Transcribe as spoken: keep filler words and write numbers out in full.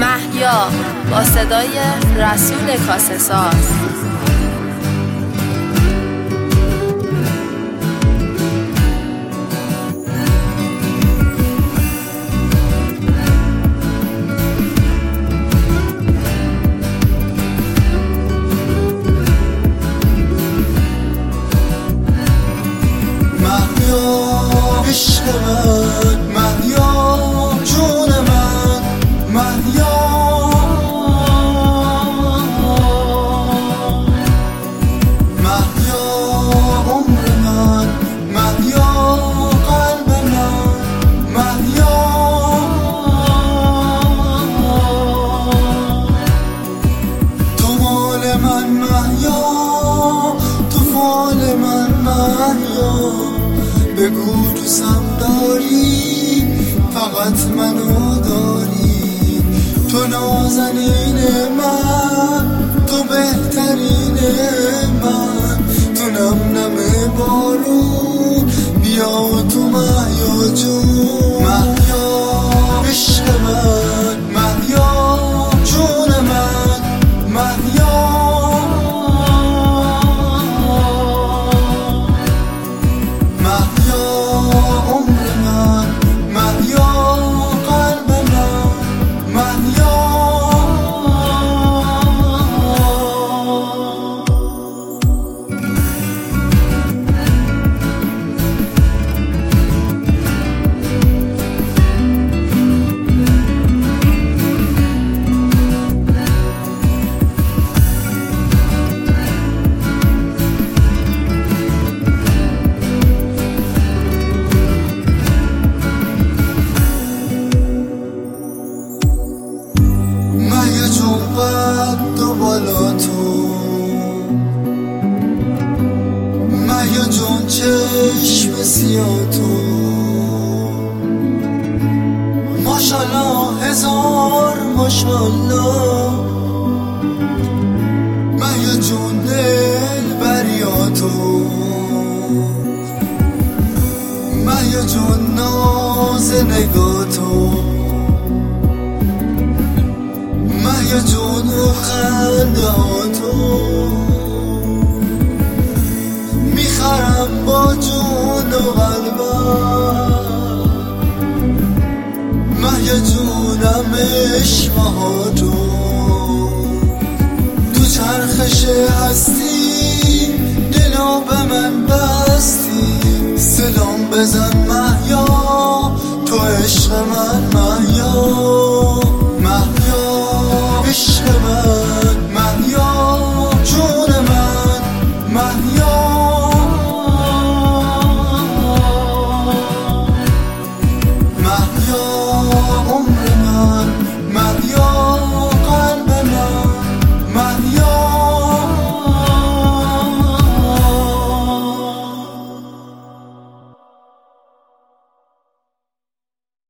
مهیا با صدای رسول کاسه ساز. عشق من مهیا، جون من مهیا، مهیا عمر من مهیا، قلب من مهیا، تو مال من مهیا، تو فال من مهیا. بگو دوستم داری، فقط منو داری، تو نازنین من، تو بهترین من، تو نم نم بارون، بیا تو مهیا جون. مهیا عشق من مهیا، جون من مهیا، قد و بالا تو مهیا جون، چشم سیاه تو، ماشالله هزار ماشالله، مهیا جون دل بریا تو، مهیا جون ناز نگاه تو، مهیا جون و خنده ها تو، میخرم با جون و قلبم، مهیا جونم عشق ها تو، تو چرخش هستی دلو به من بستی، سلام بزن مهیا، تو عشق من مهیا.